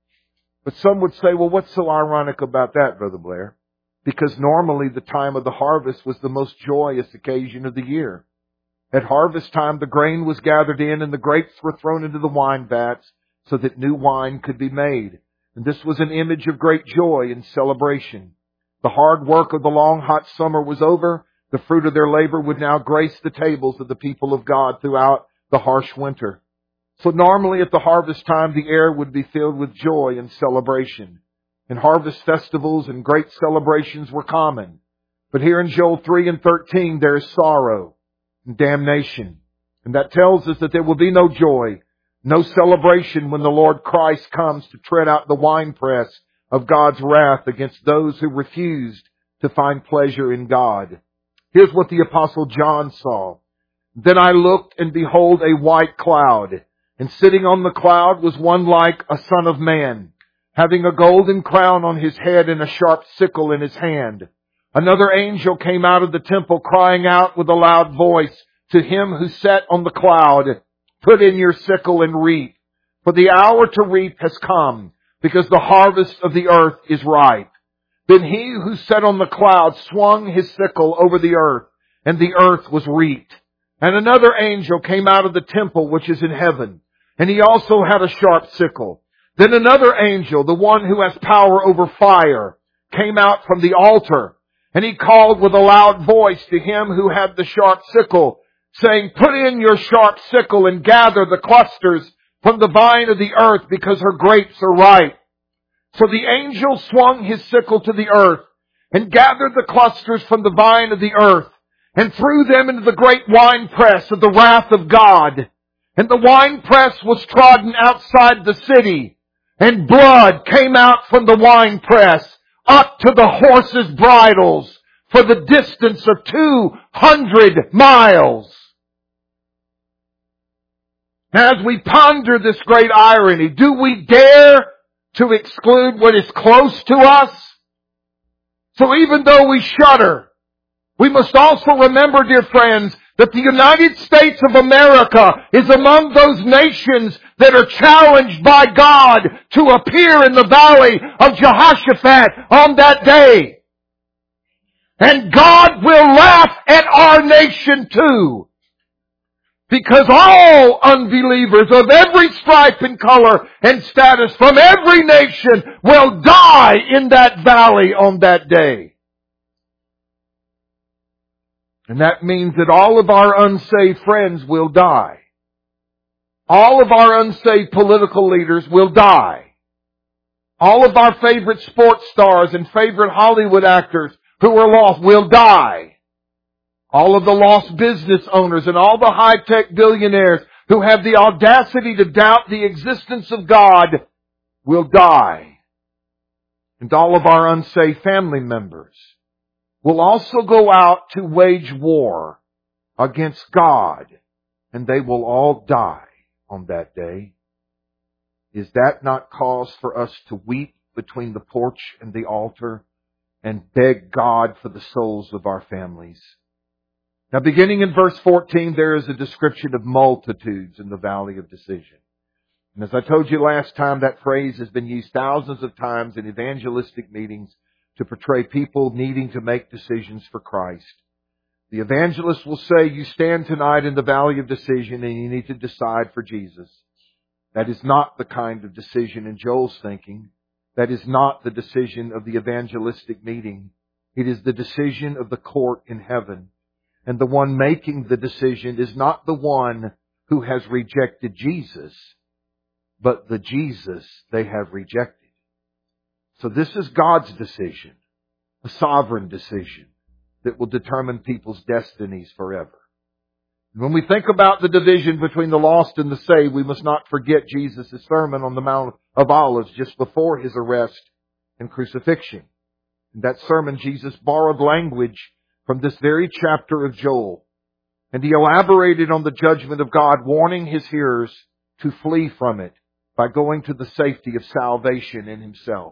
But some would say, well, what's so ironic about that, Brother Blair? Because normally the time of the harvest was the most joyous occasion of the year. At harvest time, the grain was gathered in and the grapes were thrown into the wine vats so that new wine could be made. And this was an image of great joy and celebration. The hard work of the long hot summer was over. The fruit of their labor would now grace the tables of the people of God throughout the harsh winter. So normally at the harvest time, the air would be filled with joy and celebration. And harvest festivals and great celebrations were common. But here in Joel three and thirteen, there is sorrow and damnation. And that tells us that there will be no joy, no celebration when the Lord Christ comes to tread out the winepress of God's wrath against those who refused to find pleasure in God. Here's what the Apostle John saw. Then I looked, and behold, a white cloud. And sitting on the cloud was one like a son of man, having a golden crown on his head and a sharp sickle in his hand. Another angel came out of the temple, crying out with a loud voice to him who sat on the cloud, put in your sickle and reap, for the hour to reap has come, because the harvest of the earth is ripe. Then he who sat on the cloud swung his sickle over the earth, and the earth was reaped. And another angel came out of the temple which is in heaven, and he also had a sharp sickle. Then another angel, the one who has power over fire, came out from the altar, and he called with a loud voice to him who had the sharp sickle, saying, put in your sharp sickle and gather the clusters from the vine of the earth, because her grapes are ripe. So the angel swung his sickle to the earth and gathered the clusters from the vine of the earth and threw them into the great winepress of the wrath of God. And the winepress was trodden outside the city, and blood came out from the winepress up to the horses' bridles for the distance of two hundred miles. As we ponder this great irony, do we dare to exclude what is close to us? So even though we shudder, we must also remember, dear friends, that the United States of America is among those nations that are challenged by God to appear in the valley of Jehoshaphat on that day. And God will laugh at our nation too. Because all unbelievers of every stripe and color and status from every nation will die in that valley on that day. And that means that all of our unsaved friends will die. All of our unsaved political leaders will die. All of our favorite sports stars and favorite Hollywood actors who are lost will die. All of the lost business owners and all the high-tech billionaires who have the audacity to doubt the existence of God will die. And all of our unsaved family members will also go out to wage war against God, and they will all die on that day. Is that not cause for us to weep between the porch and the altar and beg God for the souls of our families? Now, beginning in verse fourteen, there is a description of multitudes in the valley of decision. And as I told you last time, that phrase has been used thousands of times in evangelistic meetings to portray people needing to make decisions for Christ. The evangelist will say, you stand tonight in the valley of decision and you need to decide for Jesus. That is not the kind of decision in Joel's thinking. That is not the decision of the evangelistic meeting. It is the decision of the court in heaven. And the one making the decision is not the one who has rejected Jesus, but the Jesus they have rejected. So this is God's decision, a sovereign decision that will determine people's destinies forever. When we think about the division between the lost and the saved, we must not forget Jesus' sermon on the Mount of Olives just before His arrest and crucifixion. In that sermon, Jesus borrowed language from this very chapter of Joel. And He elaborated on the judgment of God, warning His hearers to flee from it by going to the safety of salvation in Himself.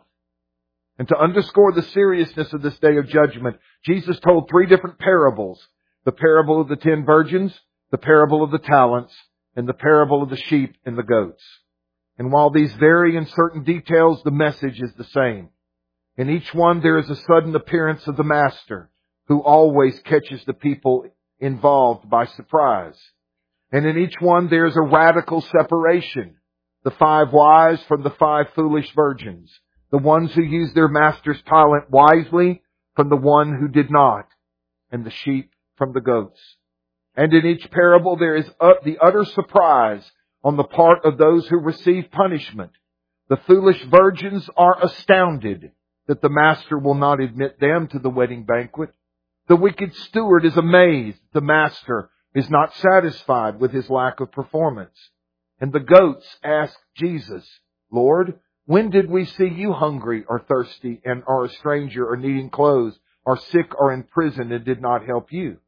And to underscore the seriousness of this day of judgment, Jesus told three different parables. The parable of the ten virgins, the parable of the talents, and the parable of the sheep and the goats. And while these vary in certain details, the message is the same. In each one there is a sudden appearance of the Master, who always catches the people involved by surprise. And in each one there is a radical separation. The five wise from the five foolish virgins. The ones who used their master's talent wisely from the one who did not. And the sheep from the goats. And in each parable there is the utter surprise on the part of those who receive punishment. The foolish virgins are astounded that the master will not admit them to the wedding banquet. The wicked steward is amazed the master is not satisfied with his lack of performance. And the goats ask Jesus, Lord, when did we see you hungry or thirsty and or a stranger or needing clothes or sick or in prison and did not help you?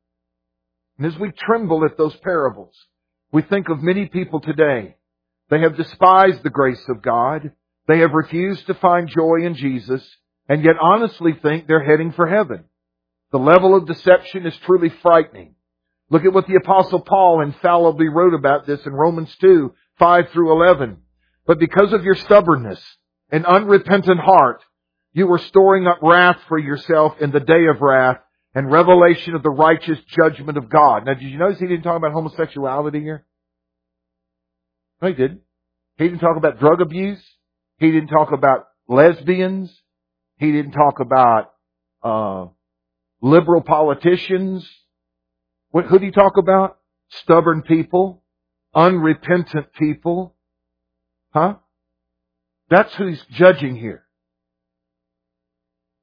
And as we tremble at those parables, we think of many people today. They have despised the grace of God. They have refused to find joy in Jesus and yet honestly think they're heading for heaven. The level of deception is truly frightening. Look at what the Apostle Paul infallibly wrote about this in Romans two, five through eleven. But because of your stubbornness and unrepentant heart, you are storing up wrath for yourself in the day of wrath and revelation of the righteous judgment of God. Now, did you notice he didn't talk about homosexuality here? No, he didn't. He didn't talk about drug abuse. He didn't talk about lesbians. He didn't talk about uh liberal politicians. What, who did he talk about? Stubborn people. Unrepentant people. Huh? That's who he's judging here.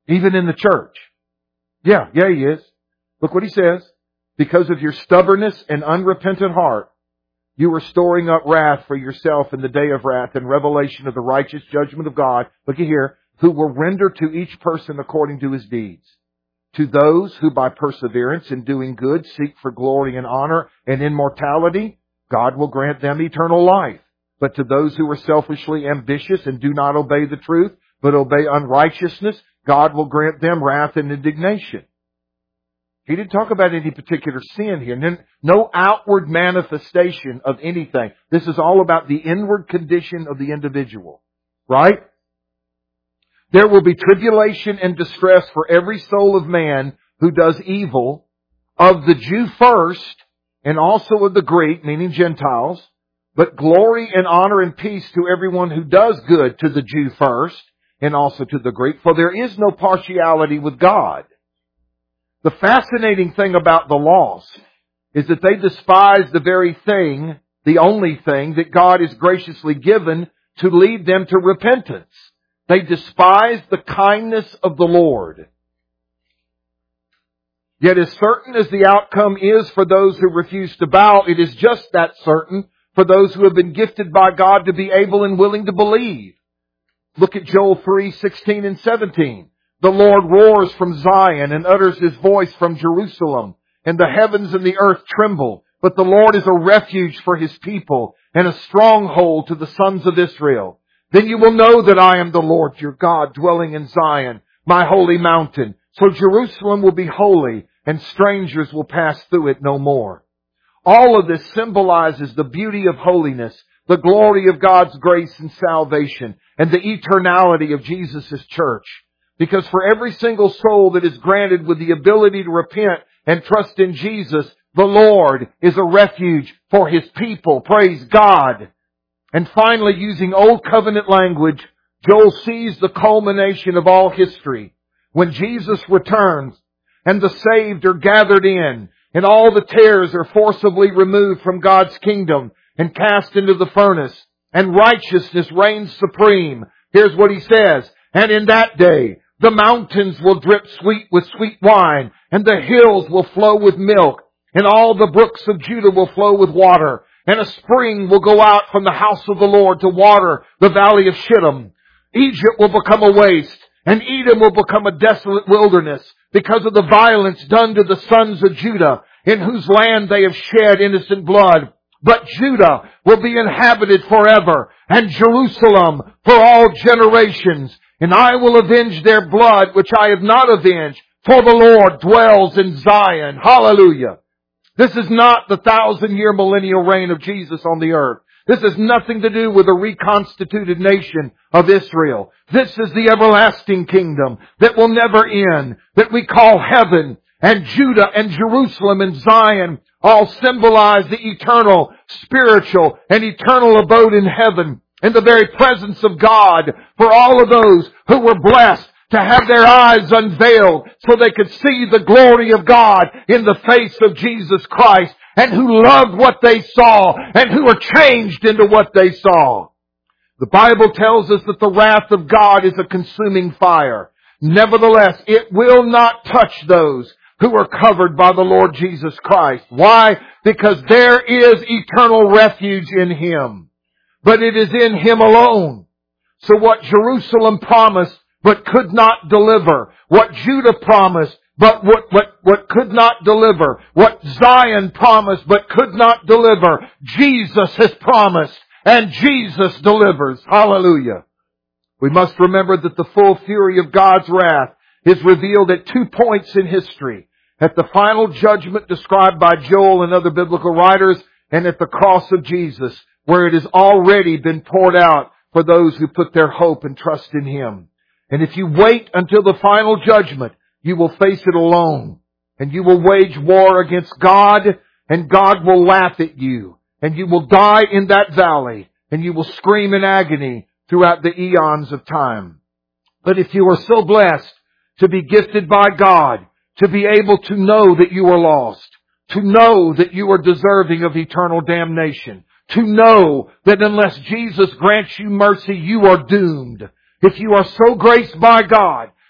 Even in the church. Yeah, yeah, he is. Look what he says. Because of your stubbornness and unrepentant heart, you are storing up wrath for yourself in the day of wrath and revelation of the righteous judgment of God. Look at here. Who will render to each person according to his deeds. To those who by perseverance in doing good seek for glory and honor and immortality, God will grant them eternal life. But to those who are selfishly ambitious and do not obey the truth, but obey unrighteousness, God will grant them wrath and indignation. He didn't talk about any particular sin here. No outward manifestation of anything. This is all about the inward condition of the individual. Right? There will be tribulation and distress for every soul of man who does evil, of the Jew first, and also of the Greek, meaning Gentiles, but glory and honor and peace to everyone who does good, to the Jew first, and also to the Greek, for there is no partiality with God. The fascinating thing about the lost is that they despise the very thing, the only thing that God has graciously given to lead them to repentance. They despise the kindness of the Lord. Yet as certain as the outcome is for those who refuse to bow, it is just that certain for those who have been gifted by God to be able and willing to believe. Look at Joel three, sixteen and seventeen. The Lord roars from Zion and utters His voice from Jerusalem, and the heavens and the earth tremble. But the Lord is a refuge for His people and a stronghold to the sons of Israel. Then you will know that I am the Lord your God, dwelling in Zion, my holy mountain. So Jerusalem will be holy, and strangers will pass through it no more. All of this symbolizes the beauty of holiness, the glory of God's grace and salvation, and the eternality of Jesus' church. Because for every single soul that is granted with the ability to repent and trust in Jesus, the Lord is a refuge for His people. Praise God. And finally, using Old Covenant language, Joel sees the culmination of all history. When Jesus returns and the saved are gathered in and all the tares are forcibly removed from God's kingdom and cast into the furnace and righteousness reigns supreme. Here's what He says. And in that day, the mountains will drip sweet with sweet wine, and the hills will flow with milk, and all the brooks of Judah will flow with water, and a spring will go out from the house of the Lord to water the valley of Shittim. Egypt will become a waste, and Edom will become a desolate wilderness, because of the violence done to the sons of Judah, in whose land they have shed innocent blood. But Judah will be inhabited forever, and Jerusalem for all generations. And I will avenge their blood, which I have not avenged, for the Lord dwells in Zion. Hallelujah. This is not the thousand-year millennial reign of Jesus on the earth. This has nothing to do with a reconstituted nation of Israel. This is the everlasting kingdom that will never end, that we call heaven. And Judah and Jerusalem and Zion all symbolize the eternal, spiritual, and eternal abode in heaven, in the very presence of God, for all of those who were blessed to have their eyes unveiled so they could see the glory of God in the face of Jesus Christ, and who loved what they saw and who were changed into what they saw. The Bible tells us that the wrath of God is a consuming fire. Nevertheless, it will not touch those who are covered by the Lord Jesus Christ. Why? Because there is eternal refuge in Him. But it is in Him alone. So what Jerusalem promised but could not deliver, what Judah promised but what, what, what could not deliver, what Zion promised but could not deliver, Jesus has promised, and Jesus delivers. Hallelujah. We must remember that the full fury of God's wrath is revealed at two points in history. At the final judgment described by Joel and other biblical writers, and at the cross of Jesus, where it has already been poured out for those who put their hope and trust in Him. And if you wait until the final judgment, you will face it alone. And you will wage war against God, and God will laugh at you. And you will die in that valley, and you will scream in agony throughout the eons of time. But if you are so blessed to be gifted by God, to be able to know that you are lost, to know that you are deserving of eternal damnation, to know that unless Jesus grants you mercy, you are doomed. If you are so graced by God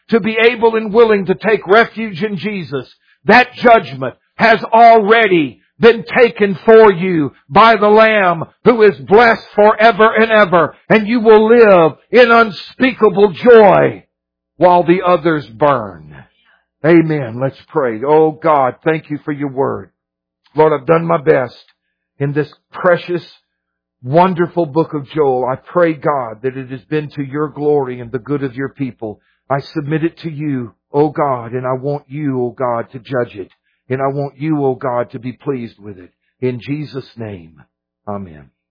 to be able and willing to take refuge in Jesus, that judgment has already been taken for you by the Lamb who is blessed forever and ever. And you will live in unspeakable joy while the others burn. Amen. Let's pray. Oh God, thank you for your word. Lord, I've done my best in this precious, wonderful book of Joel. I pray, God, that it has been to your glory and the good of your people. I submit it to you, oh God, and I want you, oh God, to judge it. And I want you, oh God, to be pleased with it. In Jesus' name, amen.